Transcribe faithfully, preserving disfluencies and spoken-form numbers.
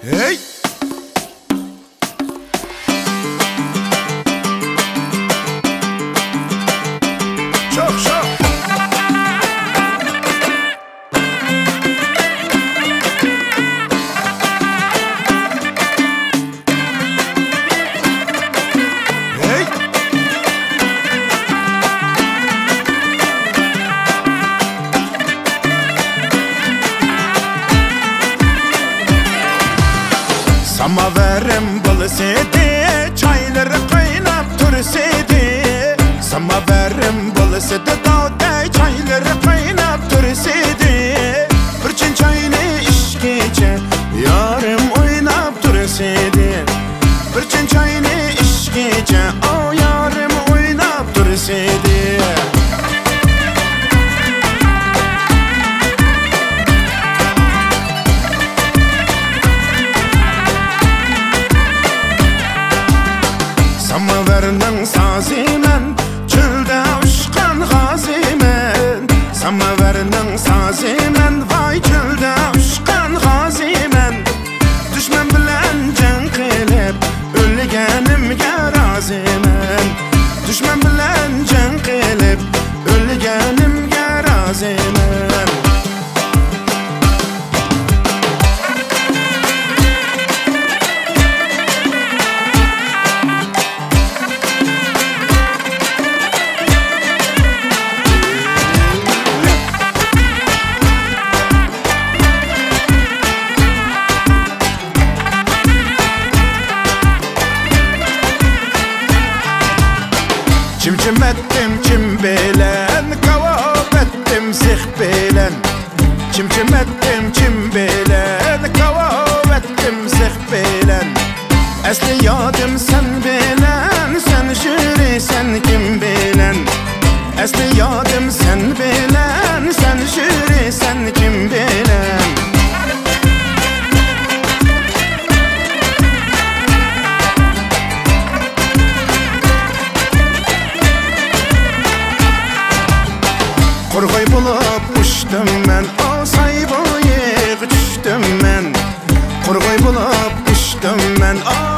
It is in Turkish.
Hey! Çok çok! Hey! Samaverim bulsaydı, çayları kaynap dursaydı. Samaverim bulsaydı, dağda çayları kaynap dursaydı. Bir çin çayını içkice, yarım oynap dursaydı. Bir çin çayını içkice, o yarım oynap dursaydı. Samaverning sazimen, çölde uçkan gazimen. Samaverning sazimen, vay çölde uçkan gazimen. Düşman bilen jang qilib, o'lganimga roziman. Düşman bilen jang qilib, o'lganimga roziman. Çim çim ettim çim bilen, kavab ettim zih bilen. Çim çim ettim çim bilen, kavab ettim zih bilen. Asli yadım sen bilen, sen şuri sen kim bilen. Asli yadım sen bilen, sen şuri sen kim bilen. Qurg'oy bo'lib uçtum men, o say bo'yiga tushdim men. Qurg'oy bo'lib uçtum men, o